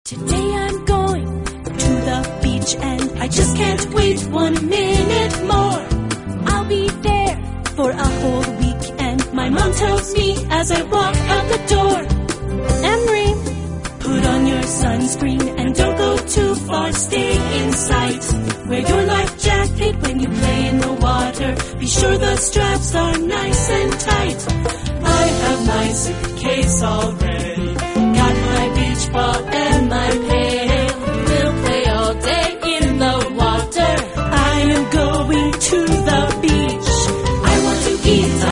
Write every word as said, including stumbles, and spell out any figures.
Today I'm going to the beach and I just can't wait one minute more. I'll be there for a whole week and my mom tells me as I walk out the door, Emery, put on your sunscreen and don't go too far, stay in sight. Wear your life jacket when you play in the water, be sure the straps are nice and tight. I have my suitcase all ready.